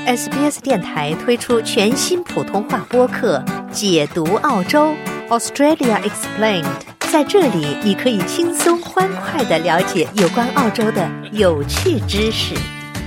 SBS 电台推出全新普通话播客《解读澳洲 Australia Explained》，在这里你可以轻松欢快地了解有关澳洲的有趣知识。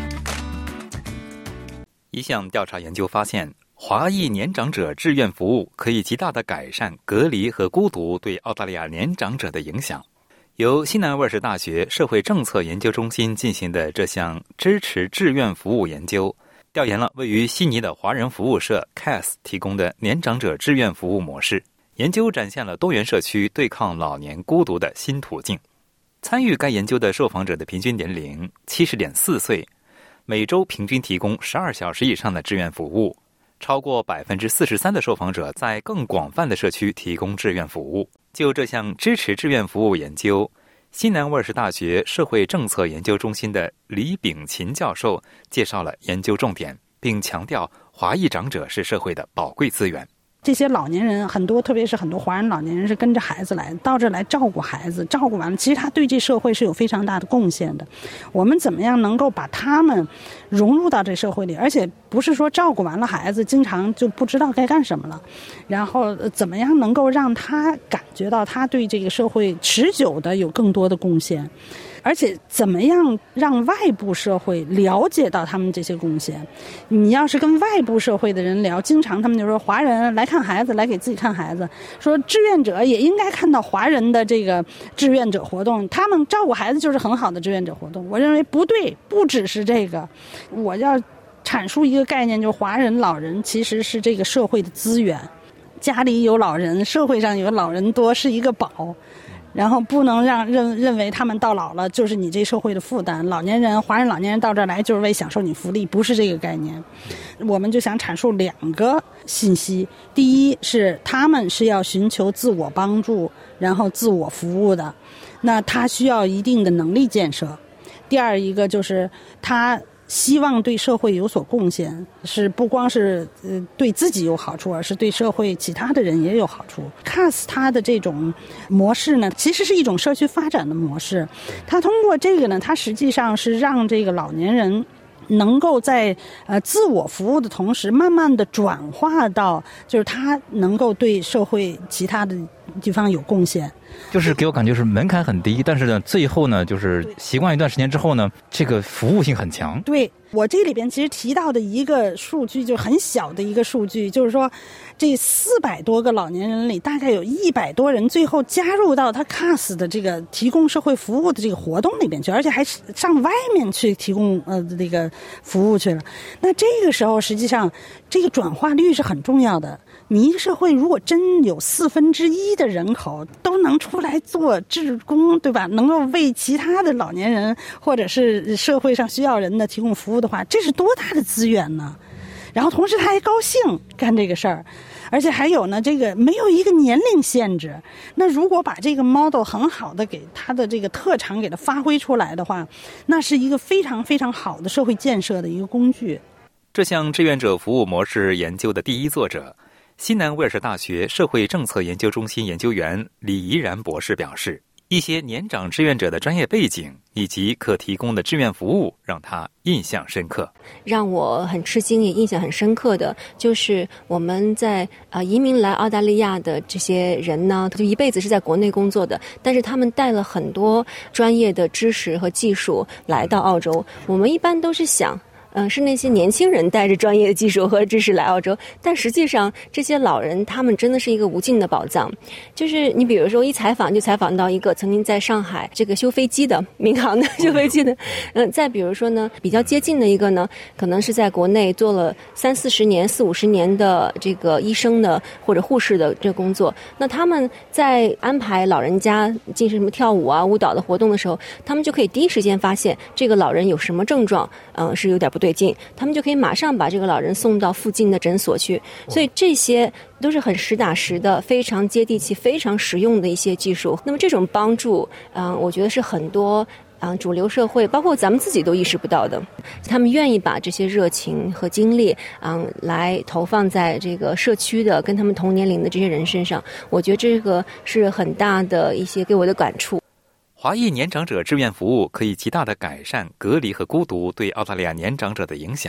一项调查研究发现，华裔年长者志愿服务可以极大地改善隔离和孤独对澳大利亚年长者的影响。由西南威尔士大学社会政策研究中心进行的这项支持志愿服务研究，调研了位于悉尼的华人服务社 CAS 提供的年长者志愿服务模式。研究展现了多元社区对抗老年孤独的新途径。参与该研究的受访者的平均年龄 70.4 岁，每周平均提供12小时以上的志愿服务。超过 43% 的受访者在更广泛的社区提供志愿服务。就这项支持志愿服务研究，西南威尔士大学社会政策研究中心的李炳勤教授介绍了研究重点，并强调华裔长者是社会的宝贵资源。 这些老年人很多，特别是很多华人老年人是跟着孩子来到这来照顾孩子，照顾完了其实他对这社会是有非常大的贡献的。我们怎么样能够把他们融入到这社会里，而且不是说照顾完了孩子经常就不知道该干什么了，然后怎么样能够让他感觉到他对这个社会持久的有更多的贡献，而且怎么样让外部社会了解到他们这些贡献。你要是跟外部社会的人聊，经常他们就说华人来看孩子，来给自己看孩子，说志愿者也应该看到华人的这个志愿者活动，他们照顾孩子就是很好的志愿者活动。我认为不对，不只是这个，我要阐述一个概念，就是华人老人其实是这个社会的资源，家里有老人，社会上有老人多是一个宝，然后不能认为他们到老了就是你这社会的负担。老年人，华人老年人到这儿来就是为享受你福利，不是这个概念。我们就想阐述两个信息，第一是他们是要寻求自我帮助，然后自我服务的，那他需要一定的能力建设。第二一个就是他希望对社会有所贡献，是不光是对自己有好处，而是对社会其他的人也有好处。CAS 它的这种模式呢，其实是一种社区发展的模式。它通过这个呢，它实际上是让这个老年人能够在自我服务的同时，慢慢的转化到就是他能够对社会其他的地方有贡献。 就是给我感觉是门槛很低，但是呢，最后呢，就是习惯一段时间之后呢，这个服务性很强。 对，我这里边其实提到的一个数据，就很小的一个数据，就是说这400多个老年人里，大概有100多人最后加入到他 CAS 的这个提供社会服务的这个活动里边去，而且还上外面去提供这个服务去了。那这个时候实际上这个转化率是很重要的。你一个社会如果真有1/4的人口都能出来做志工，对吧？能够为其他的老年人或者是社会上需要人的提供服务的话，这是多大的资源呢？然后同时他还高兴干这个事儿，而且还有呢，这个没有一个年龄限制。那如果把这个 model 很好的给他的这个特长给他发挥出来的话，那是一个非常非常好的社会建设的一个工具。 这项志愿者服务模式研究的第一作者，西南威尔士大学社会政策研究中心研究员李怡然博士表示，一些年长志愿者的专业背景以及可提供的志愿服务让他印象深刻。 让我很吃惊也印象很深刻的就是我们在移民来澳大利亚的这些人呢，就一辈子是在国内工作的，但是他们带了很多专业的知识和技术来到澳洲。我们一般都是想是那些年轻人带着专业的技术和知识来澳洲，但实际上这些老人他们真的是一个无尽的宝藏。就是你比如说一采访就采访到一个曾经在上海这个修飞机的民航的修飞机的，再比如说呢比较接近的一个呢，可能是在国内做了30-40年40-50年的这个医生的或者护士的这个工作。那他们在安排老人家进行什么跳舞啊舞蹈的活动的时候，他们就可以第一时间发现这个老人有什么症状是有点不对劲，他们就可以马上把这个老人送到附近的诊所去。所以这些都是很实打实的非常接地气非常实用的一些技术。那么这种帮助我觉得是很多主流社会包括咱们自己都意识不到的。他们愿意把这些热情和精力来投放在这个社区的跟他们同年龄的这些人身上，我觉得这个是很大的一些给我的感触。 华裔年长者志愿服务可以极大地改善隔离和孤独对澳大利亚年长者的影响。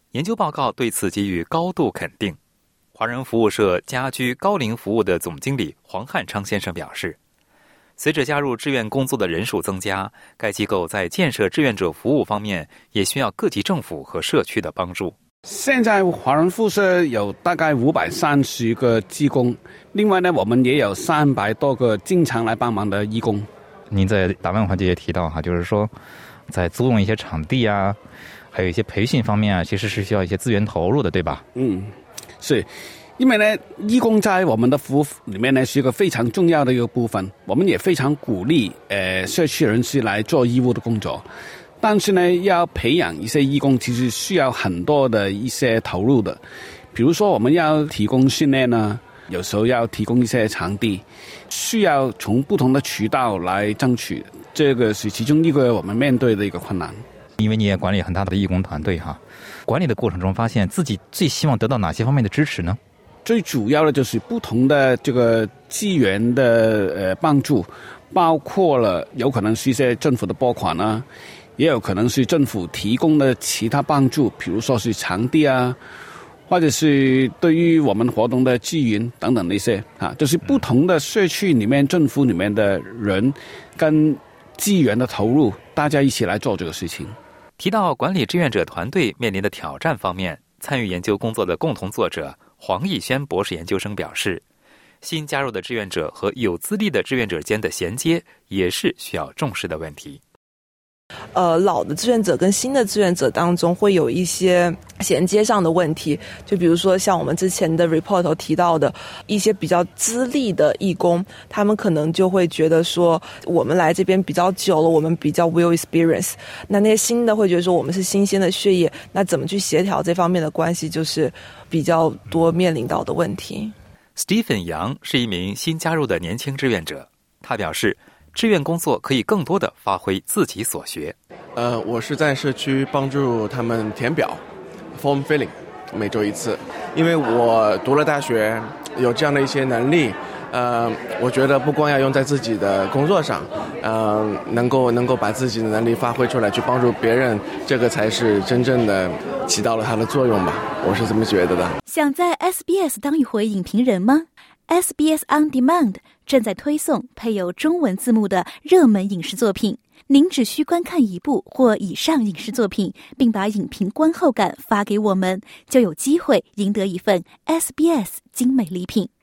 研究报告对此给予高度肯定。华人服务社家居高龄服务的总经理黄汉昌先生表示，随着加入志愿工作的人数增加，该机构在建设志愿者服务方面也需要各级政府和社区的帮助。 现在华人服务社有大概530个技工，另外呢，我们也有300多个经常来帮忙的义工。 您在答问环节也提到哈，就是说在租用一些场地啊，还有一些培训方面啊，其实是需要一些资源投入的，对吧？ 是，因为呢，义工在我们的服务里面呢是一个非常重要的一个部分，我们也非常鼓励社区人士来做义务的工作。但是呢，要培养一些义工，其实需要很多的一些投入的。比如说，我们要提供训练呢，有时候要提供一些场地，需要从不同的渠道来争取，这个是其中一个我们面对的一个困难。 因为你也管理很大的义工团队哈，管理的过程中发现自己最希望得到哪些方面的支持呢？ 最主要的就是不同的这个资源的帮助，包括了有可能是一些政府的拨款啊，也有可能是政府提供的其他帮助，比如说是场地啊，或者是对于我们活动的资源等等的一些就是不同的社区里面、政府里面的人跟资源的投入，大家一起来做这个事情。 提到管理志愿者团队面临的挑战方面，参与研究工作的共同作者黄义轩博士研究生表示，新加入的志愿者和有资历的志愿者间的衔接也是需要重视的问题。 老的志愿者跟新的志愿者当中会有一些衔接上的问题，就比如说像我们之前的 report 提到的一些比较资历的义工，他们可能就会觉得说我们来这边比较久了，我们比较 well experience， 那些新的会觉得说我们是新鲜的血液，那怎么去协调这方面的关系，就是比较多面临到的问题。 Stephen 杨是一名新加入的年轻志愿者，他表示志愿工作可以更多的发挥自己所学。 我是在社区帮助他们填表 form filling， 每周1次。因为我读了大学，有这样的一些能力，我觉得不光要用在自己的工作上，能够把自己的能力发挥出来，去帮助别人，这个才是真正的起到了它的作用吧。我是这么觉得的。 想在 SBS 当一回影评人吗？ SBS On Demand 正在推送配有中文字幕的热门影视作品，您只需观看一部或以上影视作品，并把影评观后感发给我们，就有机会赢得一份 SBS 精美礼品。